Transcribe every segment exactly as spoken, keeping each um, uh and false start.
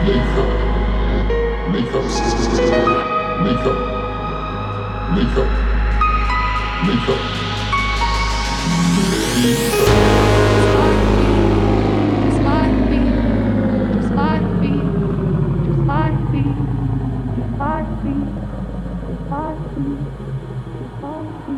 Makeup, makeup, makeup, makeup, makeup, Just like me, just like me, just like me, just like me, just like me, just like me.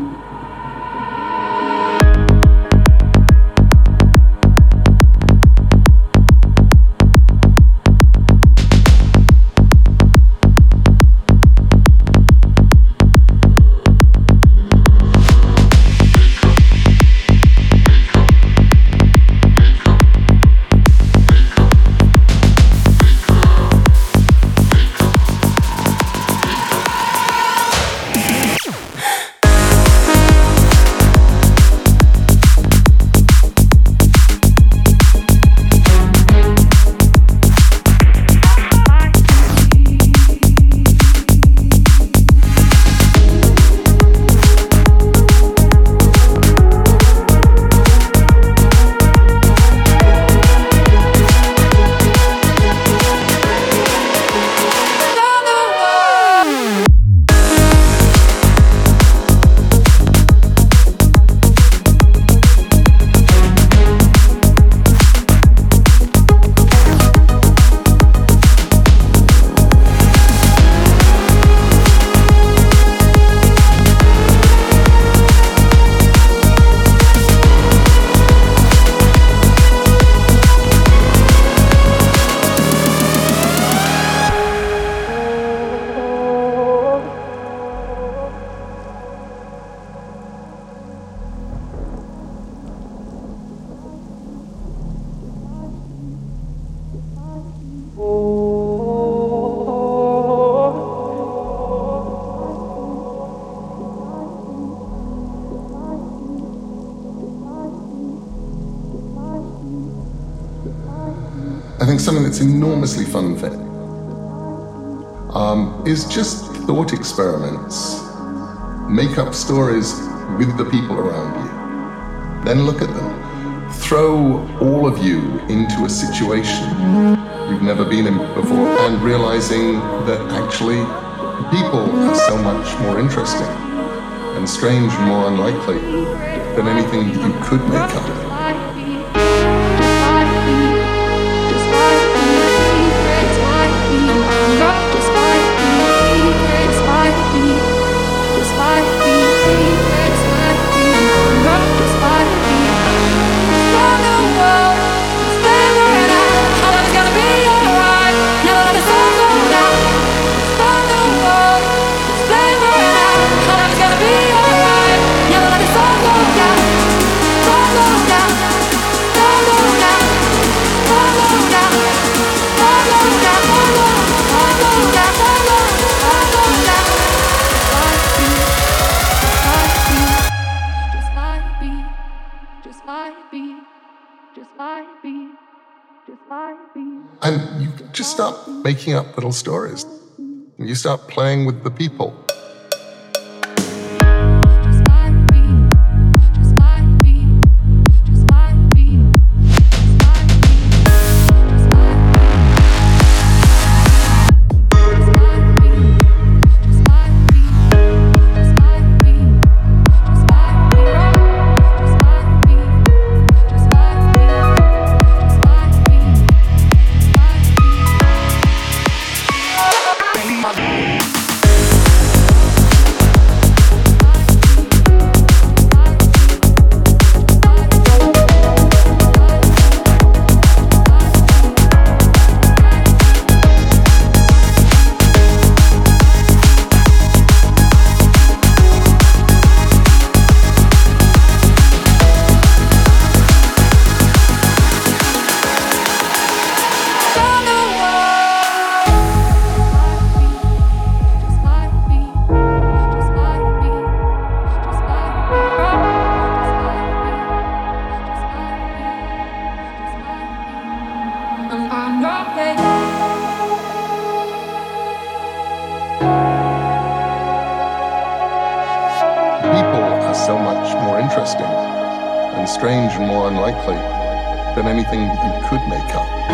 I think something that's enormously fun for um, is just thought experiments. Make up stories with the people around you. Then look at them. Throw all of you into a situation you've never been in before and realizing that actually people are so much more interesting and strange and more unlikely than anything you could make up. And you just start making up little stories. And you start playing with the people. So much more interesting and strange and more unlikely than anything you could make up.